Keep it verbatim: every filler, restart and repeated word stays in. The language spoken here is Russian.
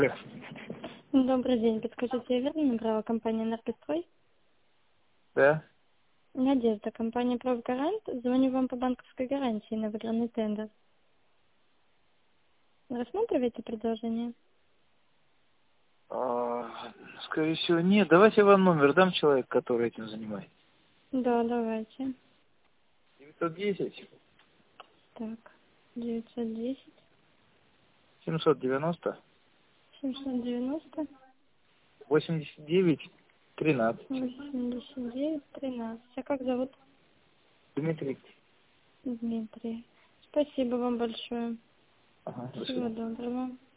Добрый день. Подскажите, я верно набрала компанию «Энергострой»? Да. Надежда, компания «Профгарант». Звоню вам по банковской гарантии на выигранный тендер. Рассматриваете предложение? А, скорее всего, нет. Давайте вам номер дам человек, который этим занимается. Да, давайте. девятьсот десять Так, девятьсот десять семьсот девяносто семьсот девяносто восемьдесят девять тринадцать. восемьдесят девять тринадцать. А как зовут? Дмитрий. Дмитрий. Спасибо вам большое. Ага, до Всего свидания. доброго.